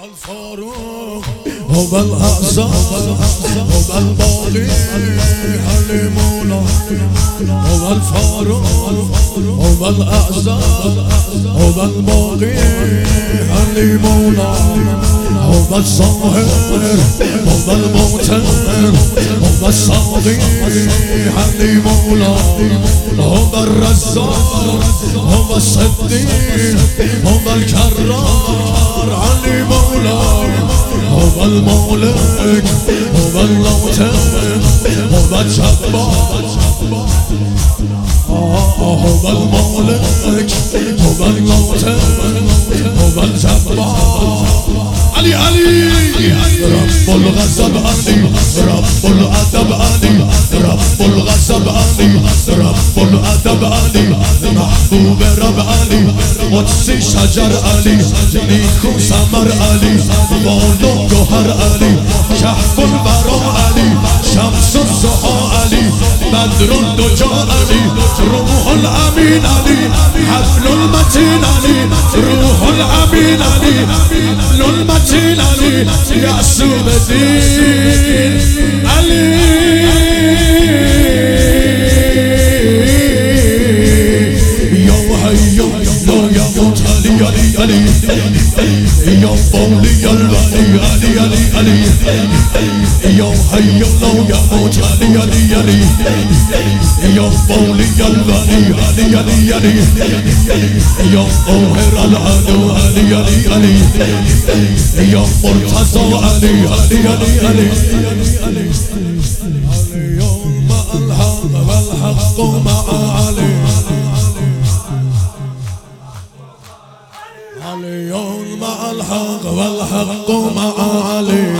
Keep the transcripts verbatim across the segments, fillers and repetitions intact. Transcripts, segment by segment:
الفاروق هو الأعظم هو الباقي علي مولا هو الفاروق هو الأعظم هو الباقي علي مولا هو الظاهر هو المعتر هو الصادق علي مولا هو الرزاق هو الصديق هو الكرار علي مولا هو المولك هو اللوتر هو الجبار هو المولك هو اللوتر هو الجبار علي علي رب الغضب علي رب الأدب علي رب الغضب علي رب الأدب علي محبوب رب علي قدسي شجر علي نيكو سمر علي بالو جوهر علي كهف البراء علي شمس الضحى علي بدر الدجى علي روح الأمين علي حبل المتين علي روح الأمين علي حبل المتين علي يعصوب الدين علي يوم هي يوم يا موت علي علي علي يوم فولي البالي علي علي علي يوم هي يوم يا موت علي علي علي يوم فولي البالي علي علي علي يوم أوهر العدو علي علي علي يوم مرتضى علي علي علي علي اليوم الحق والحق مع علي اليوم مع الحق والحق مع علي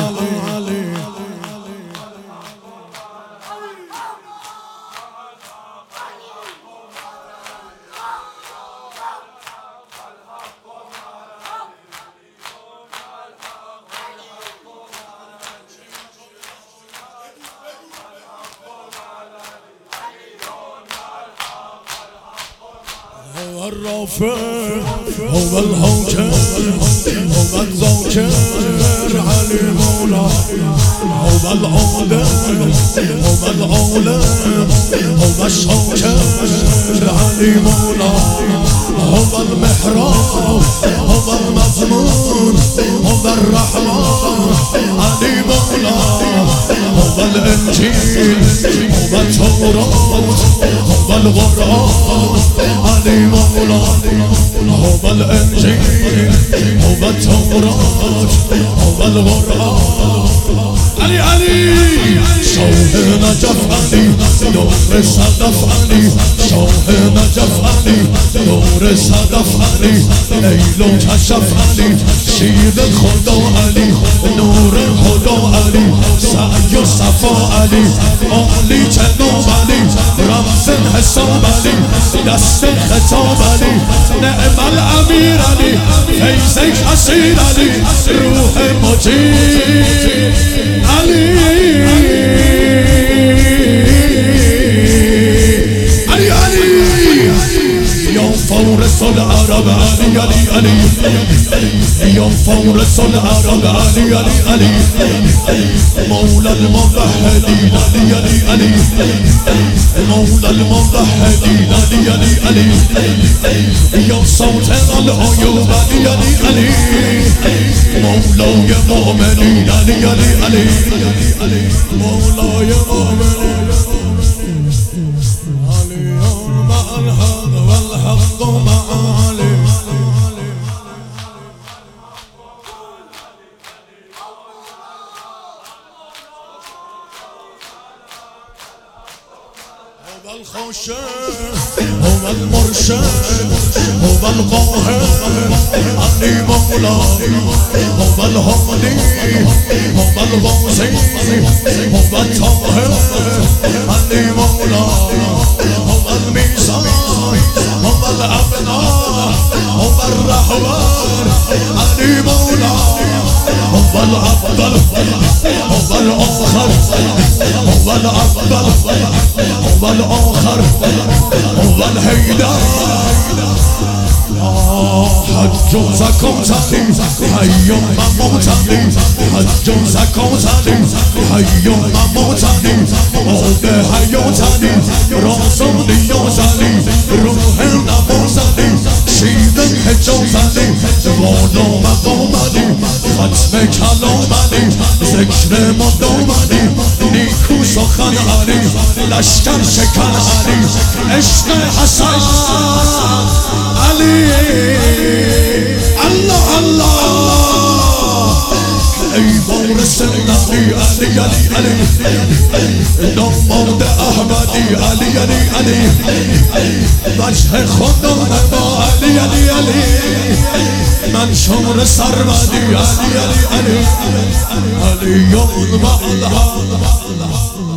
هو الرافع هو الهوكر هو الذوكر علي مولا هو العولم هو العولم هو الشوكر علي مولا هو المحراب هو المضمون هو الرحمن علي مولا هو الإنجيل هو التوراة هو القرآن علي مولا هو الإنجيل هو التوراة هو القرآن علي علي شوه نجف علي نور صدف علي شوه نجف علي نور صدف علي ليل كشف علي شیر خدا علی نور خدا علی سعی و صفا علی عالی جناب علی رمز حساب علی دست خطاب علی نعم الامیر علی فیض کثیر علی روح مجید علی علی علی یا فارس العرب علی علی علی یا فارس العرب علی علی علی مولا الموحدین علی علی علی مولا الموحدین علی علی علی یا سلطان العیوب علی علی علی مولای مؤمنین علی علی علی مولای مؤمنین اليوم مع الحق والحق مع علي هو الخوشان هو المرشد هو القاهر علي مولا هو الهادي هو الغازي هو الطاهر علي مولا هو الميزان هو الأبناء هو الرحمن علي مولا هو الأفضل هو الآخر هو الأفضل هو الآخر هو الهيدر حج و زکات علی حی و ممات علی حج و زکات علی حی و ممات علی آب حیات علی راز و نیاز علی روح نماز علی شیر حجاز علی والا مقام علی ختم کلام علی ذکر مدام علی نیکو سخن علی لشکر شکن علی عشق حسن علی الله الله ای وارث نبی علی علی علی ناماد احمدی علی علی علی وجه خدا با علی علی علی منشور سرمدی علی علی علی علیون و الله